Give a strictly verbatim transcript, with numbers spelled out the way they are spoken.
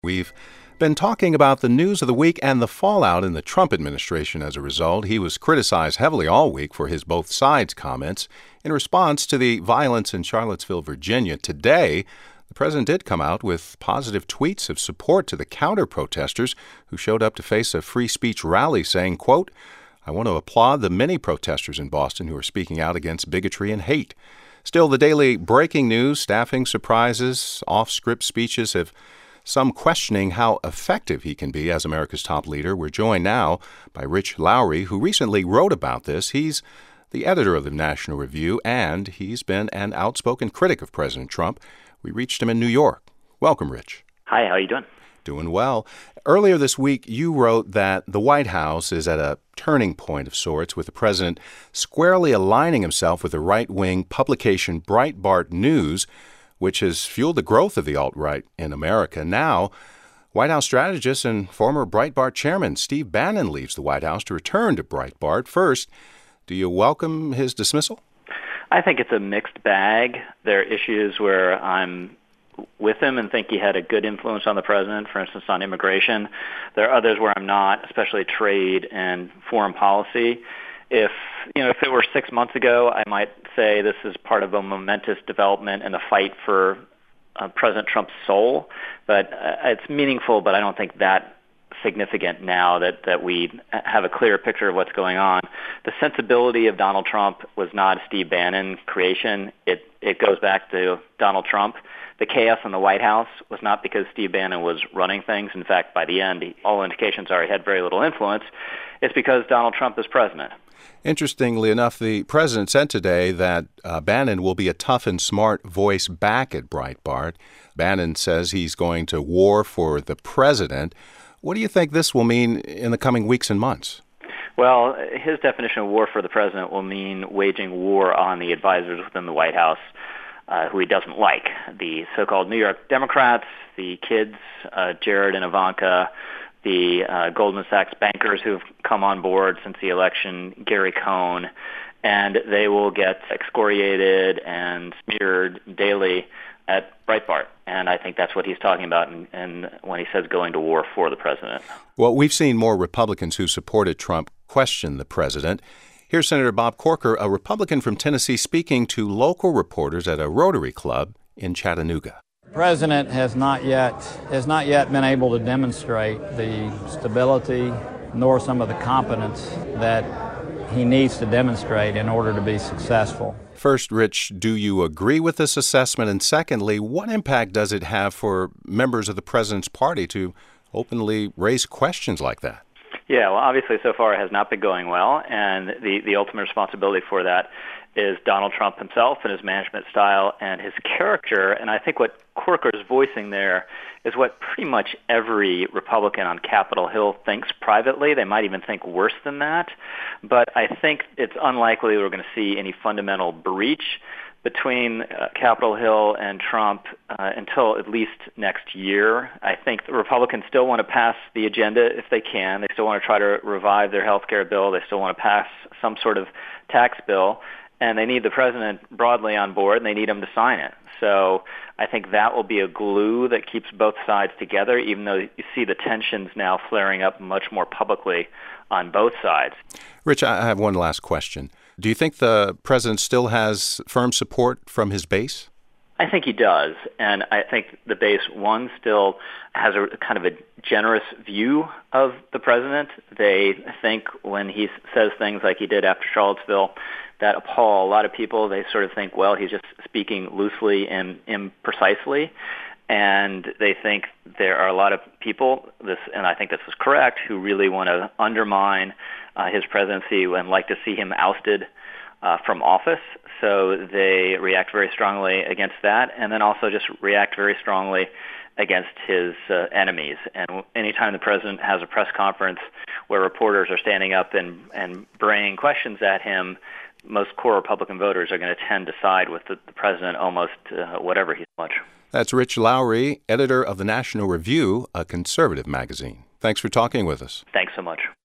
We've been talking about the news of the week and the fallout in the Trump administration as a result. He was criticized heavily all week for his both sides comments in response to the violence in Charlottesville, Virginia. Today, the president did come out with positive tweets of support to the counter-protesters who showed up to face a free speech rally saying, quote, "I want to applaud the many protesters in Boston who are speaking out against bigotry and hate." Still, the daily breaking news, staffing surprises, off-script speeches have some questioning how effective he can be as America's top leader. We're joined now by Rich Lowry, who recently wrote about this. He's the editor of the National Review, and he's been an outspoken critic of President Trump. We reached him in New York. Welcome, Rich. Hi, how are you doing? Doing well. Earlier this week, you wrote that the White House is at a turning point of sorts, with the president squarely aligning himself with the right-wing publication Breitbart News, which has fueled the growth of the alt-right in America. Now, White House strategist and former Breitbart chairman Steve Bannon leaves the White House to return to Breitbart. First, do you welcome his dismissal? I think it's a mixed bag. There are issues where I'm with him and think he had a good influence on the president, for instance, on immigration. There are others where I'm not, especially trade and foreign policy. If you know, if it were six months ago, I might say this is part of a momentous development in the fight for uh, President Trump's soul. But uh, it's meaningful, but I don't think that significant now that, that we have a clear picture of what's going on. The sensibility of Donald Trump was not a Steve Bannon creation. It it goes back to Donald Trump. The chaos in the White House was not because Steve Bannon was running things. In fact, by the end, he, all indications are he had very little influence. It's because Donald Trump is president. Interestingly enough, the president said today that uh, Bannon will be a tough and smart voice back at Breitbart. Bannon says he's going to war for the president. What do you think this will mean in the coming weeks and months? Well, his definition of war for the president will mean waging war on the advisors within the White House uh, who he doesn't like. The so-called New York Democrats, the kids, uh, Jared and Ivanka, the uh, Goldman Sachs bankers who've come on board since the election, Gary Cohn, and they will get excoriated and smeared daily at Breitbart. And I think that's what he's talking about in, in, when he says going to war for the president. Well, we've seen more Republicans who supported Trump question the president. Here's Senator Bob Corker, a Republican from Tennessee, speaking to local reporters at a Rotary Club in Chattanooga. The president has not yet has not yet been able to demonstrate the stability nor some of the competence that he needs to demonstrate in order to be successful. First, Rich, do you agree with this assessment? And secondly, what impact does it have for members of the president's party to openly raise questions like that? Yeah, well, obviously so far it has not been going well, and the, the ultimate responsibility for that is Donald Trump himself and his management style and his character. And I think what Corker is voicing there is what pretty much every Republican on Capitol Hill thinks privately. They might even think worse than that. But I think it's unlikely we're going to see any fundamental breach between uh, Capitol Hill and Trump uh, until at least next year. I think the Republicans still want to pass the agenda if they can. They still want to try to revive their health care bill. They still want to pass some sort of tax bill. And they need the president broadly on board, and they need him to sign it. So I think that will be a glue that keeps both sides together, even though you see the tensions now flaring up much more publicly on both sides. Rich, I have one last question. Do you think the president still has firm support from his base? I think he does, and I think the base, one, still has a kind of a generous view of the president. They think when he says things like he did after Charlottesville that appall a lot of people, they sort of think, well, he's just speaking loosely and imprecisely. And they think there are a lot of people, this, and I think this is correct, who really want to undermine uh, his presidency and like to see him ousted uh, from office. So they react very strongly against that, and then also just react very strongly against his uh, enemies. And anytime the president has a press conference where reporters are standing up and, and bringing questions at him, most core Republican voters are going to tend to side with the, the president almost uh, whatever he's much. That's Rich Lowry, editor of the National Review, a conservative magazine. Thanks for talking with us. Thanks so much.